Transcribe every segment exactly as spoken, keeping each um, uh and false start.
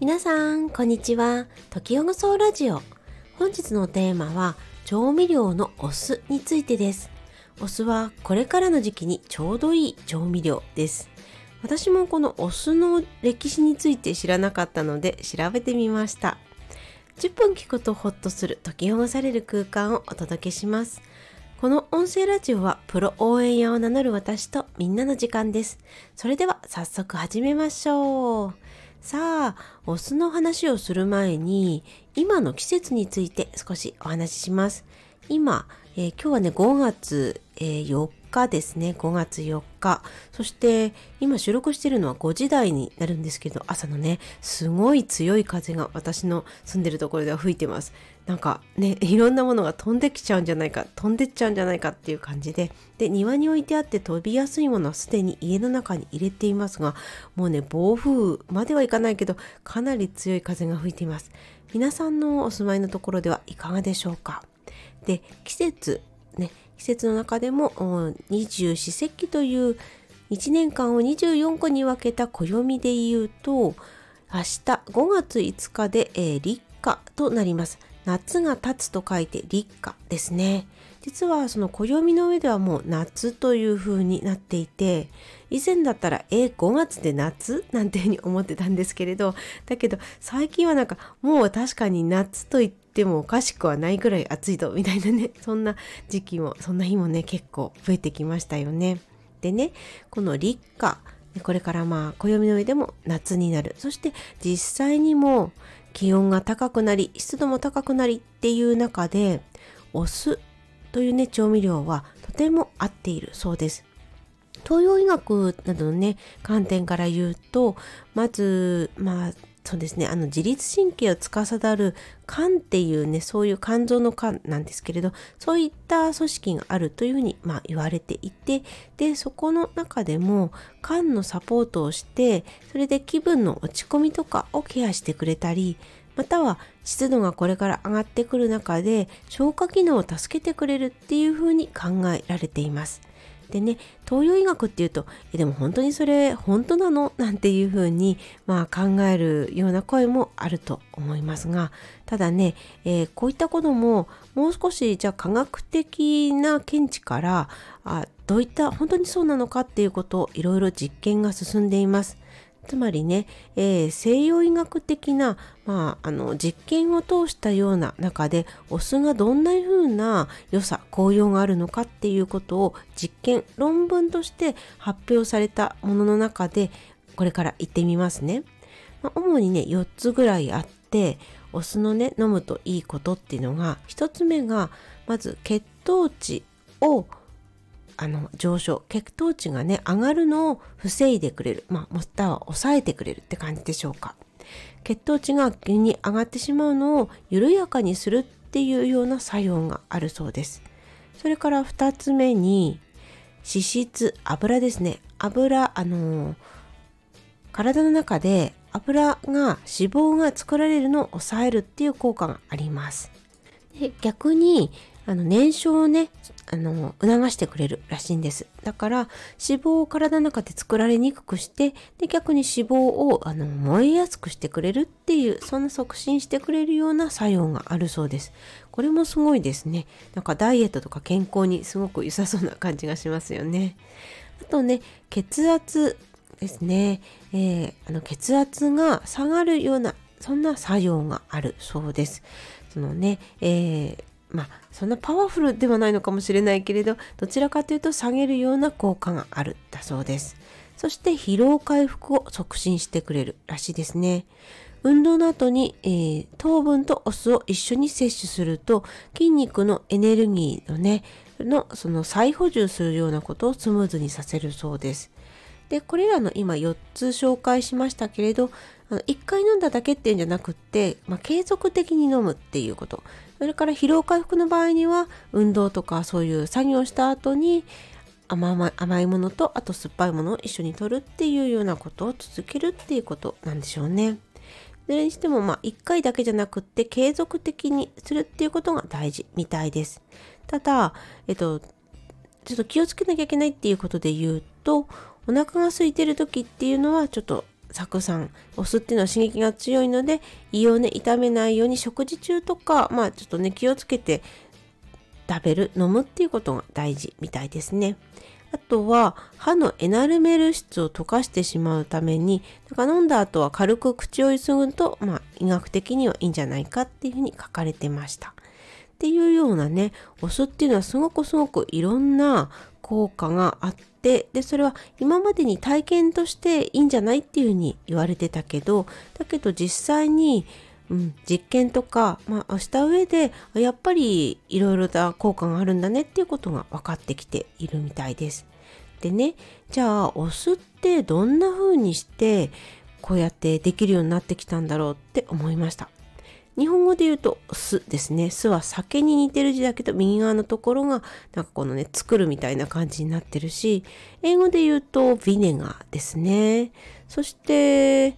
皆さんこんにちは。時ほぐそうラジオ。本日のテーマは調味料のお酢についてです。お酢はこれからの時期にちょうどいい調味料です。私もこのお酢の歴史について知らなかったので調べてみました。じゅっぷん聞くとホッとする解きほぐされる空間をお届けします。この音声ラジオはプロ応援屋を名乗る私とみんなの時間です。それでは早速始めましょう。さあ、お酢の話をする前に今の季節について少しお話しします。今、えー、今日はねごがつ、えー、よっかですね。ごがつよっか。そして今収録しているのはごじ台になるんですけど、朝のねすごい強い風が私の住んでるところでは吹いてます。なんかね、いろんなものが飛んできちゃうんじゃないか、飛んでっちゃうんじゃないかっていう感じで、で庭に置いてあって飛びやすいものはすでに家の中に入れていますが、もうね暴風まではいかないけどかなり強い風が吹いています。皆さんのお住まいのところではいかがでしょうか。で、季節ね、季節の中でも二十四節気といういちねんかんをにじゅうよんこに分けた暦で言うと、明日ごがついつかで、えー、立夏となります。夏が経つと書いて立夏ですね。実はその暦の上ではもう夏という風になっていて、以前だったらえごがつで夏なんていう風に思ってたんですけれど、だけど最近はなんかもう確かに夏と言ってもおかしくはないぐらい暑いとみたいなね、そんな時期もそんな日もね結構増えてきましたよね。でね、この立夏、これからまあ暦の上でも夏になる。そして実際にも気温が高くなり湿度も高くなりっていう中で、お酢というね調味料はとても合っているそうです。東洋医学などのね観点から言うと、まずまあそうですね、あの自律神経を司る肝っていうね、そういう肝臓の肝なんですけれど、そういった組織があるというふうにまあ言われていて、でそこの中でも肝のサポートをして、それで気分の落ち込みとかをケアしてくれたり、または湿度がこれから上がってくる中で消化機能を助けてくれるっていうふうに考えられています。でね、東洋医学っていうと、えでも本当にそれ本当なのなんていうふうに、まあ、考えるような声もあると思いますが、ただね、えー、こういったことももう少しじゃあ科学的な見地からあどういった本当にそうなのかっていうことをいろいろ実験が進んでいます。つまりね、えー、西洋医学的な、まあ、あの実験を通したような中で、お酢がどんな風な良さ効用があるのかっていうことを実験論文として発表されたものの中でこれから言ってみますね。まあ、主にねよっつぐらいあって、お酢のね飲むといいことっていうのが、ひとつめがまず血糖値をあの上昇、血糖値がね上がるのを防いでくれる、まあまたは抑えてくれるって感じでしょうか。血糖値が急に上がってしまうのを緩やかにするっていうような作用があるそうです。それからふたつめに脂質、油ですね。油、あのー、体の中で油が脂肪が作られるのを抑えるっていう効果があります。で逆にあの燃焼をねあの促してくれるらしいんです。だから脂肪を体の中で作られにくくして、で逆に脂肪をあの燃えやすくしてくれるっていう、そんな促進してくれるような作用があるそうです。これもすごいですね。なんかダイエットとか健康にすごく良さそうな感じがしますよね。あとね、血圧ですね、えー、あの血圧が下がるようなそんな作用があるそうです。そのね、えーまあそんなパワフルではないのかもしれないけれど、どちらかというと下げるような効果があるだそうです。そして疲労回復を促進してくれるらしいですね。運動の後に、えー、糖分とお酢を一緒に摂取すると、筋肉のエネルギーのねのその再補充するようなことをスムーズにさせるそうです。でこれらの今よっつ紹介しましたけれど、あのいっかい飲んだだけっていうんじゃなくって、まあ、継続的に飲むっていうこと、それから疲労回復の場合には運動とかそういう作業した後に甘い、甘いものとあと酸っぱいものを一緒に摂るっていうようなことを続けるっていうことなんでしょうね。それにしてもまあいっかいだけじゃなくって継続的にするっていうことが大事みたいです。ただ、えっと、ちょっと気をつけなきゃいけないっていうことで言うと、お腹が空いてる時っていうのはちょっと酢酸、お酢っていうのは刺激が強いので胃をね痛めないように食事中とかまあちょっとね気をつけて食べる飲むっていうことが大事みたいですね。あとは歯のエナルメル質を溶かしてしまうためにだから飲んだ後は軽く口をゆすぐと、まあ、医学的にはいいんじゃないかっていうふうに書かれてました。っていうようなね、お酢っていうのはすごくすごくいろんな効果があって、でそれは今までに体験としていいんじゃないっていうふうに言われてたけど、だけど実際に、うん、実験とか、まあ、した上でやっぱりいろいろな効果があるんだねっていうことが分かってきているみたいです。でね、じゃあお酢ってどんな風にしてこうやってできるようになってきたんだろうって思いました。日本語で言うと酢ですね。酢は酒に似てる字だけど右側のところがなんかこのね作るみたいな感じになってるし、英語で言うとビネガーですね。そして、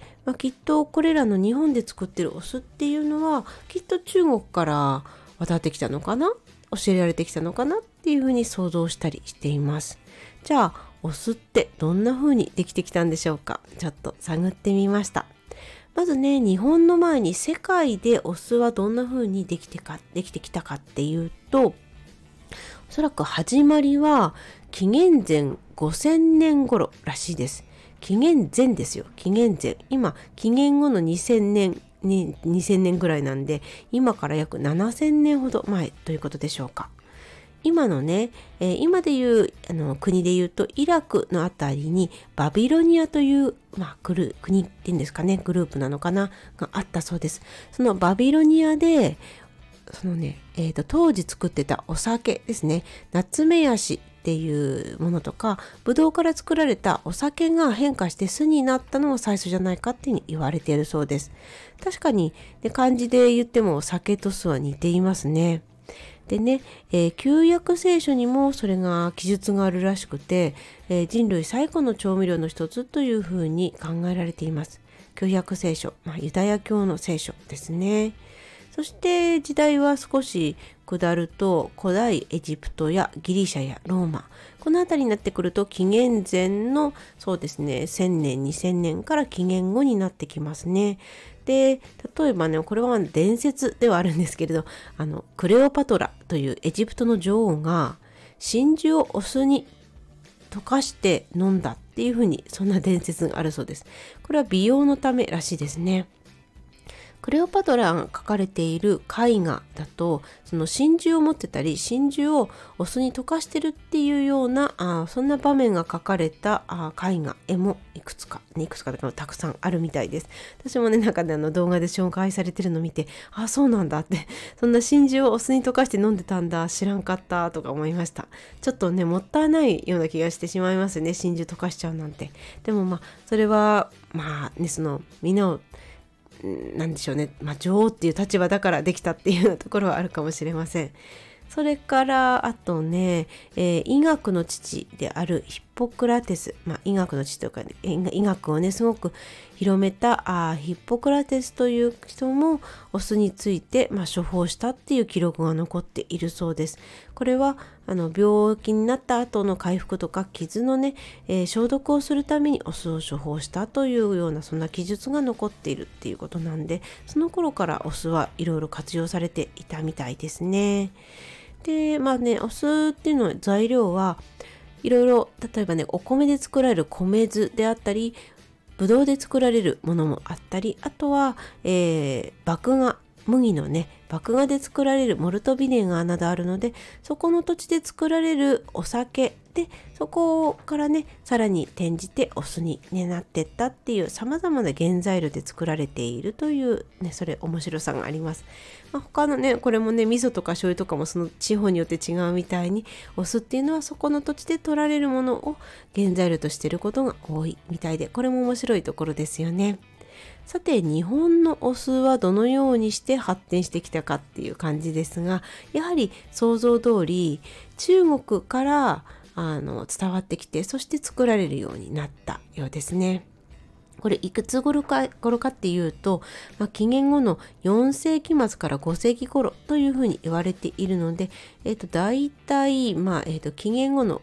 まあ、きっとこれらの日本で作ってるお酢っていうのはきっと中国から渡ってきたのかな、教えられてきたのかなっていうふうに想像したりしています。じゃあお酢ってどんな風にできてきたんでしょうか。ちょっと探ってみました。まずね、日本の前に世界でお酢はどんな風にできてか、できてきたかっていうと、おそらく始まりは紀元前ごせんねん頃らしいです。紀元前ですよ。紀元前。今、紀元後のにせんねんに、にせんねんぐらいなんで、今から約ななせんねんほど前ということでしょうか。今のね、えー、今でいうあの国でいうとイラクのあたりにバビロニアという、まあ、グル国っていうんですかね、グループなのかながあったそうです。そのバビロニアでそのね、えーと、当時作ってたお酒ですね、ナツメヤシっていうものとかブドウから作られたお酒が変化して酢になったのが最初じゃないかっていうふうに言われているそうです。確かに、ね、漢字で言っても酒と酢は似ていますね。でね、えー、旧約聖書にもそれが記述があるらしくて、えー、人類最古の調味料の一つというふうに考えられています。旧約聖書、まあ、ユダヤ教の聖書ですね。そして時代は少し下ると古代エジプトやギリシャやローマ、この辺りになってくると紀元前のそうですねせんねんにせんねんから紀元後になってきますね。で例えばね、これは伝説ではあるんですけれど、あのクレオパトラというエジプトの女王が真珠をお酢に溶かして飲んだっていうふうに、そんな伝説があるそうです。これは美容のためらしいですね。クレオパトラが描かれている絵画だと、その真珠を持ってたり真珠をお酢に溶かしてるっていうようなあそんな場面が描かれたあ絵画絵もいくつかいくつかたくさんあるみたいです。私もねなんかねあの動画で紹介されてるのを見て、あそうなんだって、そんな真珠をお酢に溶かして飲んでたんだ、知らんかったとか思いました。ちょっとねもったいないような気がしてしまいますね、真珠溶かしちゃうなんて。でもまあそれはまあねそのみんなをなんでしょうね、まあ、女王っていう立場だからできたっていうところはあるかもしれません。それからあとね、えー、医学の父であるヒポクラテス、まあ、医学の父とか、ね、医学をねすごく広めたあヒポクラテスという人もお酢について、まあ、処方したっていう記録が残っているそうです。これはあの病気になった後の回復とか傷のね、えー、消毒をするためにお酢を処方したというようなそんな記述が残っているっていうことなんで、その頃からお酢はいろいろ活用されていたみたいですね。でまあねお酢っていうのは材料はいろいろ、例えばねお米で作られる米酢であったりぶどうで作られるものもあったり、あとは、えー、麦芽麦のね麦芽で作られるモルトビネガーなどあるので、そこの土地で作られるお酒でそこからねさらに転じてお酢に、ね、なってったっていう様々な原材料で作られているというね、それ面白さがあります。まあ、他のねこれもね味噌とか醤油とかもその地方によって違うみたいに、お酢っていうのはそこの土地で取られるものを原材料としていることが多いみたいで、これも面白いところですよね。さて日本のお酢はどのようにして発展してきたかっていう感じですが、やはり想像通り中国からあの伝わってきて、そして作られるようになったようですね。これいくつ頃か、頃かっていうと、まあ、紀元後のよんせいき末からごせいき頃というふうに言われているので、えっと、大体、まあえっと、紀元後の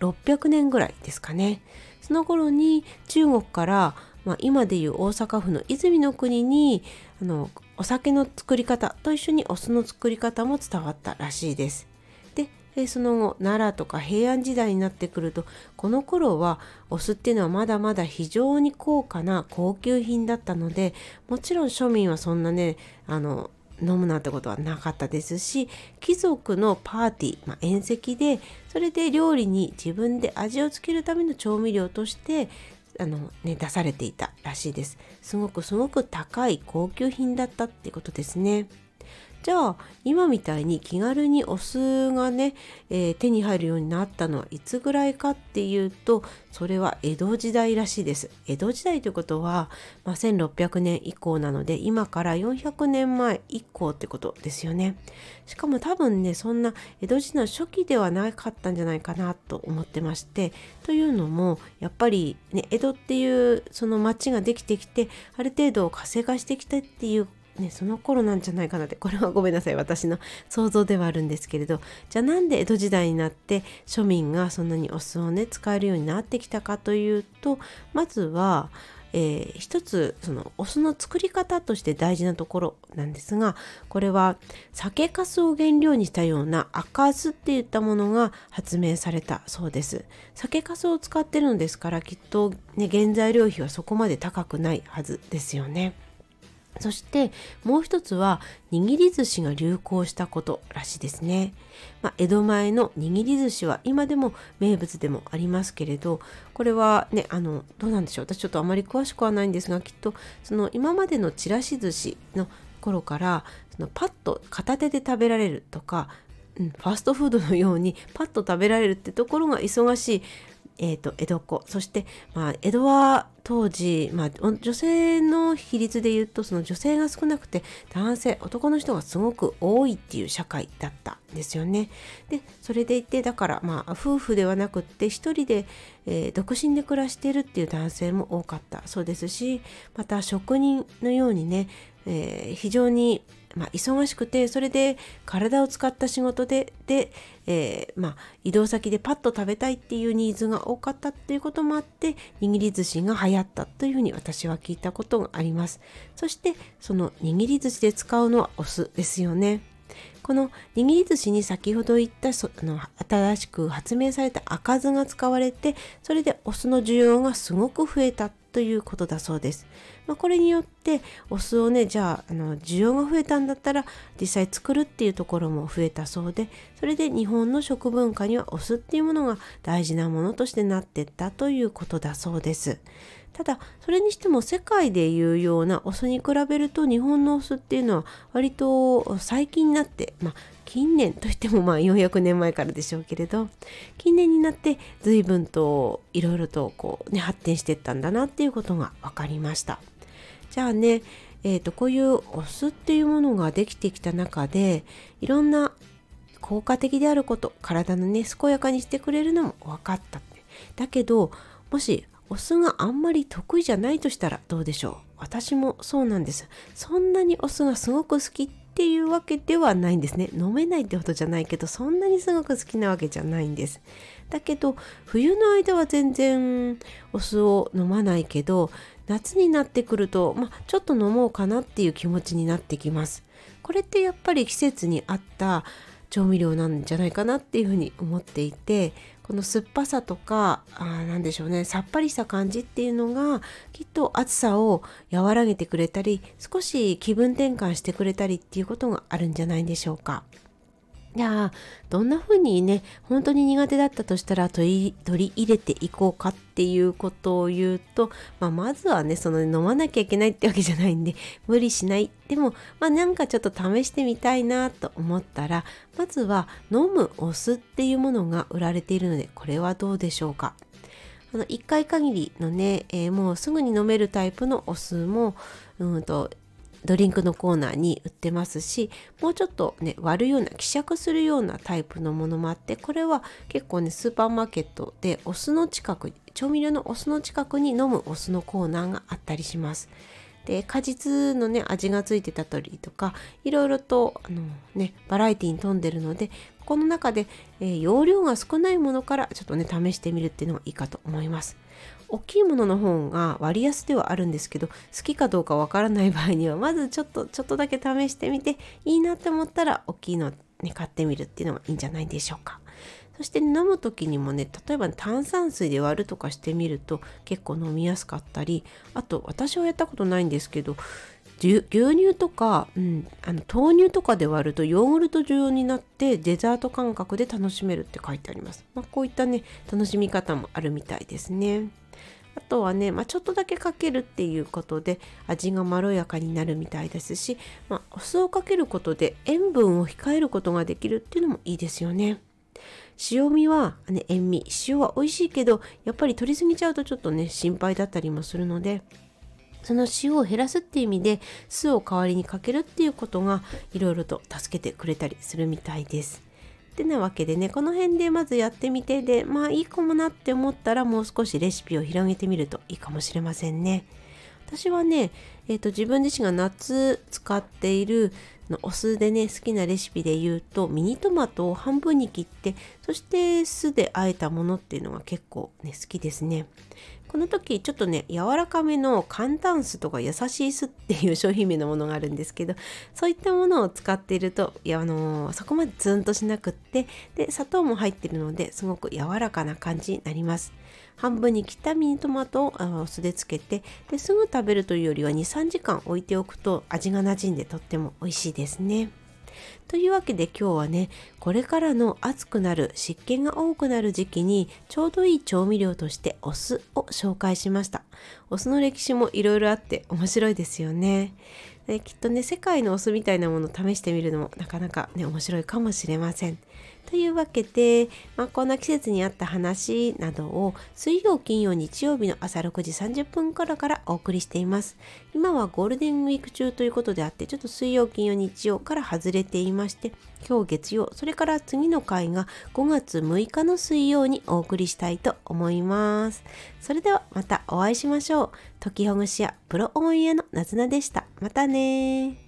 ろっぴゃくねんぐらいですかね。その頃に中国から、まあ、今でいう大阪府の泉の国にあのお酒の作り方と一緒にお酢の作り方も伝わったらしいです。でその後奈良とか平安時代になってくると、この頃はお酢っていうのはまだまだ非常に高価な高級品だったので、もちろん庶民はそんなねあの飲むなんてことはなかったですし、貴族のパーティー、まあ、宴席でそれで料理に自分で味をつけるための調味料としてあの、ね、出されていたらしいです。すごくすごく高い高級品だったってことですね。じゃあ今みたいに気軽にお酢がね、えー、手に入るようになったのはいつぐらいかっていうと、それは江戸時代らしいです。江戸時代ということは、まあ、せんろっぴゃくねん以降なので、今からよんひゃくねんまえ以降ってことですよね。しかも多分ねそんな江戸時代の初期ではなかったんじゃないかなと思ってまして、というのもやっぱりね江戸っていうその町ができてきて、ある程度活性化してきたっていうね、その頃なんじゃないかなって、これはごめんなさい、私の想像ではあるんですけれど、じゃあなんで江戸時代になって庶民がそんなにお酢をね使えるようになってきたかというと、まずは、えー、一つそのお酢の作り方として大事なところなんですが、これは酒粕を原料にしたような赤酢っていったものが発明されたそうです。酒粕を使ってるのですから、きっとね原材料費はそこまで高くないはずですよね。そしてもう一つは握り寿司が流行したことらしいですね。まあ、江戸前の握り寿司は今でも名物でもありますけれど、これはねあのどうなんでしょう、私ちょっとあまり詳しくはないんですが、きっとその今までのちらし寿司の頃からそのパッと片手で食べられるとか、うん、ファストフードのようにパッと食べられるってところが忙しいえー、と江戸っ子、そして、まあ、江戸は当時、まあ、女性の比率で言うとその女性が少なくて男性男の人がすごく多いっていう社会だったんですよね。でそれでいてだから、まあ、夫婦ではなくって一人で、えー、独身で暮らしているっていう男性も多かったそうですし、また職人のようにね、えー、非常にまあ、忙しくて、それで体を使った仕事で、で、えーまあ、移動先でパッと食べたいっていうニーズが多かったっていうこともあって、握り寿司が流行ったというふうに私は聞いたことがあります。そしてその握り寿司で使うのはお酢ですよね。この握り寿司に先ほど言ったそあの新しく発明された赤酢が使われて、それでお酢の需要がすごく増えたということだそうです。まあ、これによってお酢をねじゃあ、あの需要が増えたんだったら実際作るっていうところも増えたそうで、それで日本の食文化にはお酢っていうものが大事なものとしてなっていったということだそうです。ただそれにしても世界でいうようなお酢に比べると日本のお酢っていうのは割と最近になって、まあ近年といってもまあよんひゃくねんまえからでしょうけれど、近年になって随分といろいろとこう、ね、発展していったんだなっていうことが分かりました。じゃあね、えーと、こういうお酢っていうものができてきた中でいろんな効果的であること、体のね健やかにしてくれるのも分かった。だけどもしお酢があんまり得意じゃないとしたらどうでしょう。私もそうなんです。そんなにお酢がすごく好きっていうわけではないんですね。飲めないってことじゃないけど、そんなにすごく好きなわけじゃないんです。だけど冬の間は全然お酢を飲まないけど、夏になってくると、まあ、ちょっと飲もうかなっていう気持ちになってきます。これってやっぱり季節に合った調味料なんじゃないかなっていうふうに思っていて、この酸っぱさとかあなんでしょうね、さっぱりした感じっていうのがきっと暑さを和らげてくれたり、少し気分転換してくれたりっていうことがあるんじゃないでしょうか。じゃあどんな風にね本当に苦手だったとしたら取り、取り入れていこうかっていうことを言うと、まあ、まずはねその飲まなきゃいけないってわけじゃないんで無理しない。でもまあなんかちょっと試してみたいなと思ったら、まずは飲むお酢っていうものが売られているので、これはどうでしょうか。あのいっかい限りのね、えー、もうすぐに飲めるタイプのお酢もうんとドリンクのコーナーに売ってますし、もうちょっとね割るような希釈するようなタイプのものもあって、これは結構ねスーパーマーケットでお酢の近くに、調味料のお酢の近くに飲むお酢のコーナーがあったりします。で果実のね味がついてたりとかいろいろとあの、ね、バラエティに富んでるので、ここの中で、えー、容量が少ないものからちょっとね試してみるっていうのがいいかと思います。大きいものの方が割安ではあるんですけど、好きかどうかわからない場合にはまずちょっとちょっとだけ試してみて、いいなって思ったら大きいのね買ってみるっていうのがいいんじゃないでしょうか。そして、ね、飲む時にもね、例えば炭酸水で割るとかしてみると結構飲みやすかったり、あと私はやったことないんですけど、牛乳とか、うん、あの豆乳とかで割るとヨーグルト状になってデザート感覚で楽しめるって書いてあります。まあ、こういったね楽しみ方もあるみたいですね。あとはね、まあ、ちょっとだけかけるっていうことで味がまろやかになるみたいですし、まあ、お酢をかけることで塩分を控えることができるっていうのもいいですよね。塩味は、ね、塩味、塩は美味しいけどやっぱり取りすぎちゃうとちょっとね心配だったりもするので、その塩を減らすっていう意味で酢を代わりにかけるっていうことがいろいろと助けてくれたりするみたいです。ってなわけでね、この辺でまずやってみて、でまあいいかもなって思ったらもう少しレシピを広げてみるといいかもしれませんね。私はね、えーと、自分自身が夏使っているお酢でね好きなレシピで言うと、ミニトマトを半分に切って、そして酢で和えたものっていうのが結構ね好きですね。この時ちょっとね柔らかめの寒暖酢とか優しい酢っていう商品名のものがあるんですけど、そういったものを使っていると、いや、あのー、そこまでツンとしなくって、で砂糖も入っているのですごく柔らかな感じになります。半分に切ったミニトマトをお酢でつけて、ですぐ食べるというよりは にさんじかん置いておくと味が馴染んでとっても美味しいですね。というわけで今日はね、これからの暑くなる湿気が多くなる時期にちょうどいい調味料としてお酢を紹介しました。お酢の歴史もいろいろあって面白いですよね。できっとね世界のお酢みたいなものを試してみるのもなかなかね面白いかもしれません。というわけで、まあ、こんな季節に合った話などを水曜金曜日曜日の朝ろくじさんじゅっぷん頃からお送りしています。今はゴールデンウィーク中ということであって、ちょっと水曜金曜日曜から外れていまして、今日月曜、それから次の回がごがつむいかの水曜にお送りしたいと思います。それではまたお会いしましょう。解きほぐし屋プロオンエアのなずなでした。またね。